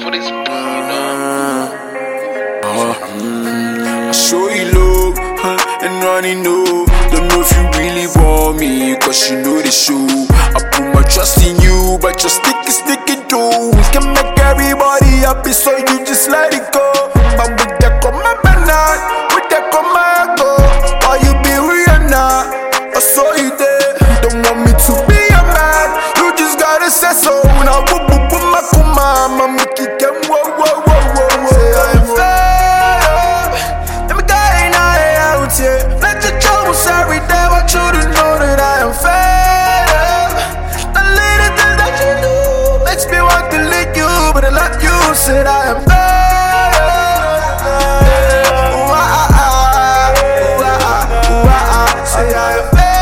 for this beat, you know. I show you love, and running know. Don't know if you really want me, cause you know the show. I put my trust in you, but your sticky too. Can make everybody happy, so you just let it go. But with that come my banana, with that come my go. Why you be Rihanna? I saw you there. Don't want me to be a man, you just gotta say so. Now whoop whoop whoop my kuma, mama kick him, whoa whoa whoa whoa whoa. Say I'm fed up, let me get out here. Let your troubles every day, want you to know that I am fed up. The little things that you do makes me want to lick you, but I love you. Said I am fed up. Say I am fed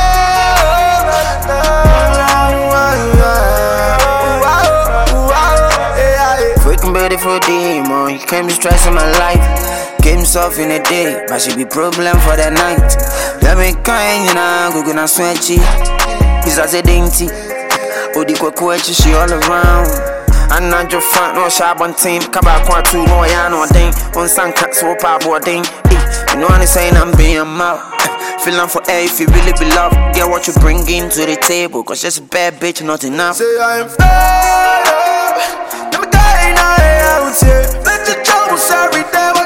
up. Freaking beautiful demon, you can't be stressing my life. Came soft in the day, but she be problem for the night. Let me kind, you know, go gonna sweat you. It's as a dainty. Odi kwa she all around. And not your front, no sharp on team. Kaba kwa tu, no ya no ding. On san cat so pa boarding. You know what I'm saying, I'm being out. Feeling for air if you really be loved. Get what you bring into the table, cause just a bad bitch, not enough. Say I am fed up. Let me get out here. Let your troubles every day.